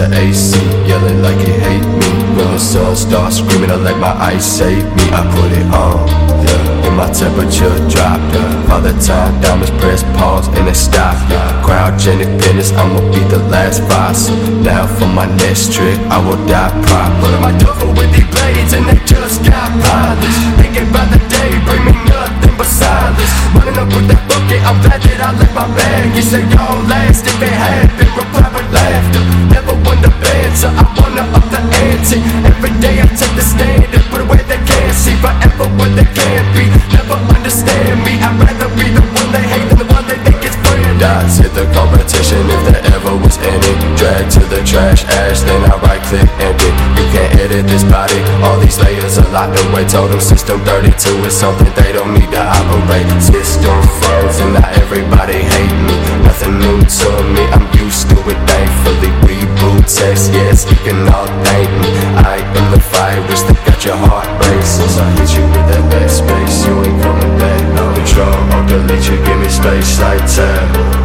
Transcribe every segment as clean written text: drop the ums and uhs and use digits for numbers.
the AC, yelling like it hate me. When the sun starts screaming, I let my ice save me. I put it on, yeah, and my temperature dropped, yeah. Father time, diamonds press pause and it stopped, yeah. Crowd independence, I'ma be the last five. So now for my next trick, I will die proper. My duffel with these blades and they just got polished. Thinking about the day, bring me nothing but silence. Running up with that bucket, I'm glad that I left my bag. You say y'all last if it had been reply with laughter. Never won the band, so I wanna up the ante. Every day I take the stand and put away they can't see. Forever what they can't be, never understand me. I'd rather be the one they hate than the one they think is friend. Dots hit the competition if there ever was any. Drag to the trash ash, then I right click edit. You can't edit this body, all these layers are locked away. Told them system 32 is something they don't need to operate. System froze and now everybody hate me. Nothing new to me, I'm used to it thankfully. Reboot text, yes, you can all thank me. I am the virus that got your heart racing. So I hit you with that backspace, you ain't coming back. No control, I'll delete you, give me space like time.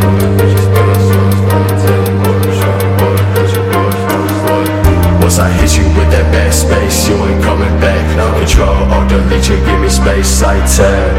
Once I hit you with that backspace, you ain't coming back. No control, I'll delete you, give me space like time.